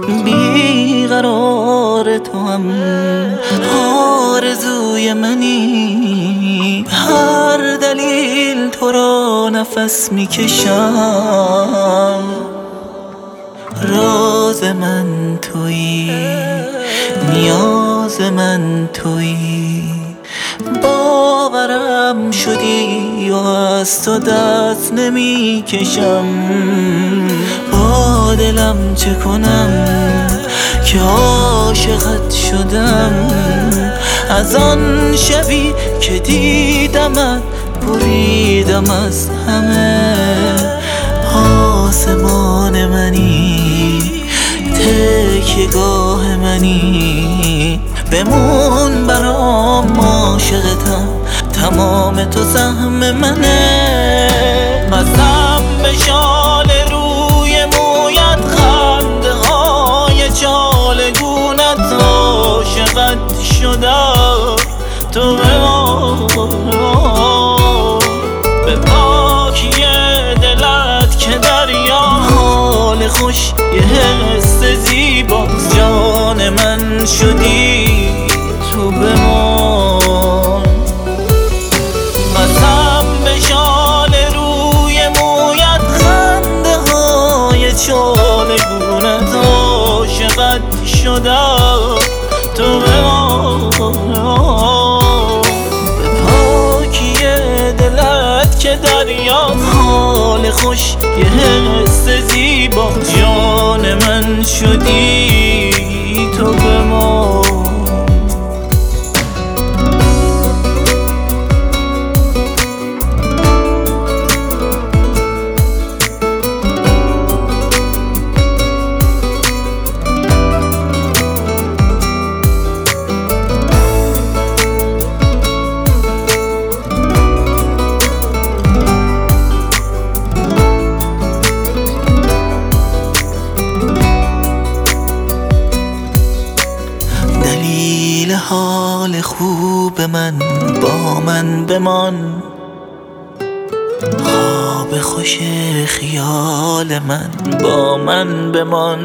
بیقرار تو هم آرزوی منی، هر دلیل تو را نفس میکشم. راز من تویی، نیاز من تویی، باورم شدی و از تو دست نمی کشم. با دلم چه کنم که عاشقت شدم، از آن شبی که دیدمت بریدم از همه. آسمان منی، تکیه‌گاه منی، بمون برام عاشقتم، تمام تو سهم منه. قسم به شال روی مویت، خنده های چالگونت، عاشقت شدم تو به پاکی دلت که دریا، حال خوش یه حس زیبا، جان من شدی تو بمان. قسم به شال روی مویت، خنده های چالگونت، عاشقت شدم تو بمان. به پاکی دلت که دریا، حال خوش یه حس زیبا، جان من شدی تو بمان. حال خوب من با من بمان، خواب خوش خیال من با من بمان.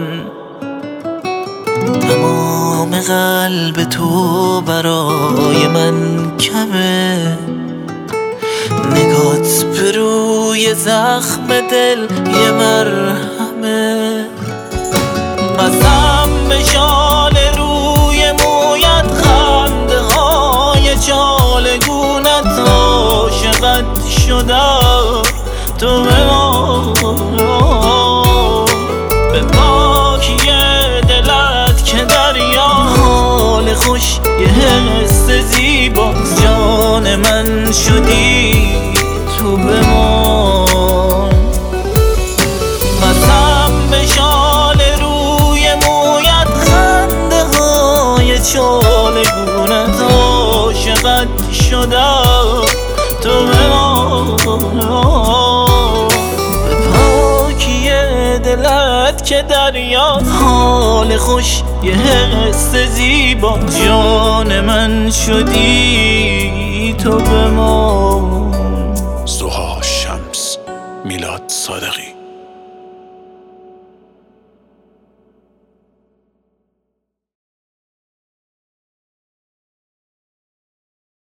تمام قلب تو برای من کمه، نگات به روی زخم دل یه مرهمه. قسم به شال روی مویت، خنده های چالگونت، عاشقت شدم تو به پاکی دلت که دریا، حال خوش یه حس زیبا، جان من شدی تو بمان. قسم به شال روی مویت، خنده های چالگونت، عاشقت شدم تو به پاکی دلت که دریا، حال خوش یه حس زیبا، جان من شدی تو بمان. سوها شمس، میلاد صادقی.